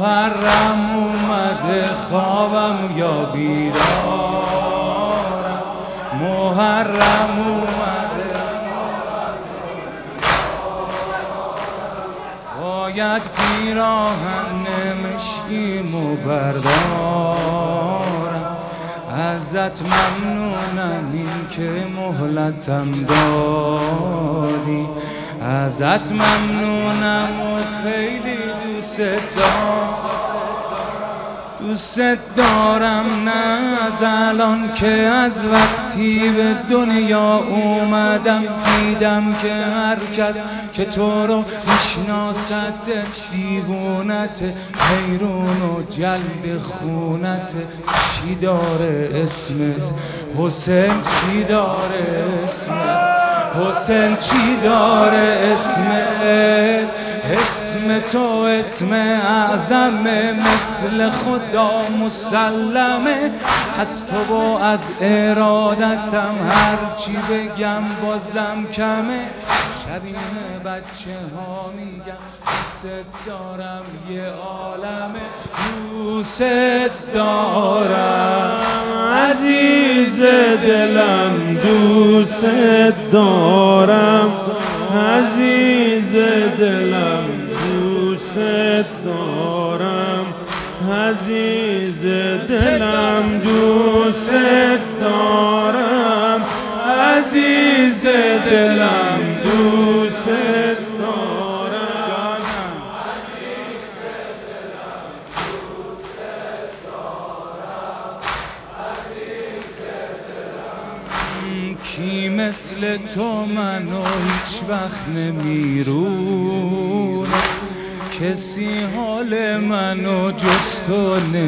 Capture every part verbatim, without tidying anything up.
محرم اومده خوابم یا بیدارم، محرم اومده باید پیراهن مشکیمو بردارم. ازت ممنونم این که مهلتم دادی، ازت ممنونم و خیلی دوست دارم، دوست دارم نه از الان که از وقتی به دنیا اومدم دیدم که هر کس که تو رو میشناست دیوونت، حیرون و جلد خونت. چی داره اسمت حسین، چی داره اسمت حسین، چی داره اسمت؟ اسم تو اسم اعظمه، مثل خدا مسلمه. از تو و از ارادتم هرچی بگم بازم کمه. شبیه بچه ها میگم دوست دارم یه عالمه، دوست دارم عزیز دلم، دوست دارم عزیز دلم، دوست دارم عزیز دلم، دوست دارم عزیز دلم، دوست دارم عزیز دلم، دوست دارم عزیز دلم. کی مثل تو منو هیچ وقت نمیرونه، کسی حال منو جز تو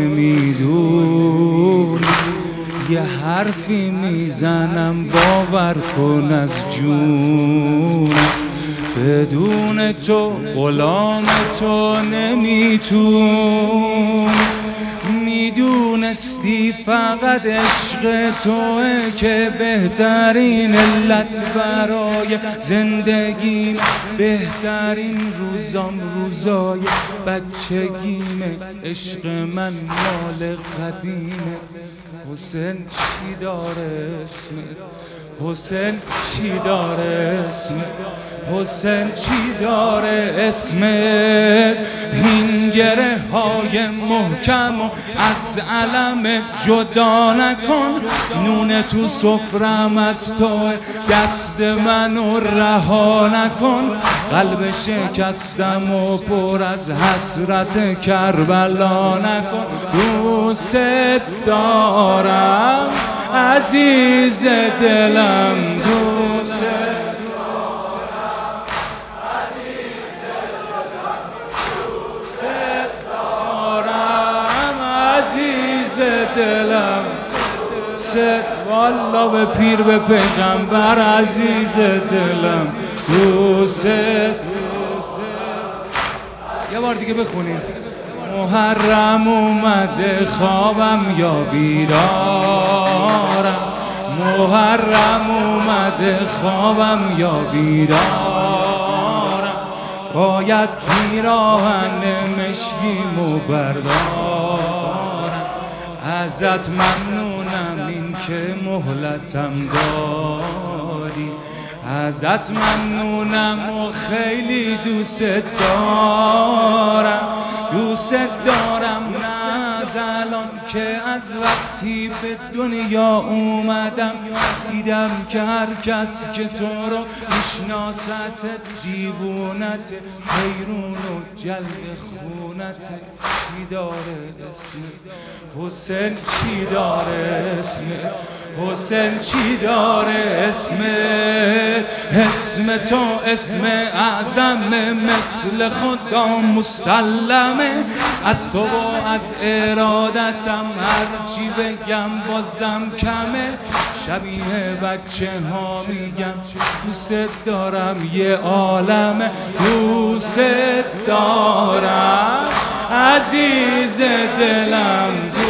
نمیدونه. یه حرفی میزنم باور کن از جونم، بدون تو غلام تو نمیتون. میدونستی فقط عشق توه که بهترین علت برای زندگیم، بهترین روزام روزای بچگیمه. عشق من مال قدیمه. حسین چی داره اسمت حسین، چی داره اسمت حسین، چی داره اسمت؟ این گره های محکم و از علم جدا نکن. نون تو سفرم از تو، دست منو رها نکن. قلب شکستم و پر از حسرت کربلا نکن. دوست دارم عزیز دلم، دوست دارم عزیز دلم، دوست دارم عزیز دلم. والله به پیر به پیغمبر عزیز دلم، دوست. یه بار دیگه بخونیم. محرم اومده خوابم یا بیدارم، محرم اومده خوابم یا بیدارم. باید پیراهن مشکیمو بردارم. ازت ممنونم این که مهلتم دادی، ازت ممنونم و خیلی دوست دارم، دوست دارم نه از الان که از وقتی به دنیا اومدم دیدم که هر کس که تو رو میشناست دیوونت، حیرون و جلد خونت. چی داره اسمت حسین، چی داره اسمت حسین، چی داره اسمت؟ اسم تو اسم اعظمه، مثل خدا مسلمه. از تو و از ارادتم هرچی بگم بازم کمه. شبیه بچه ها میگم دوست دارم یه عالمه، دوست دارم عزیز دلم.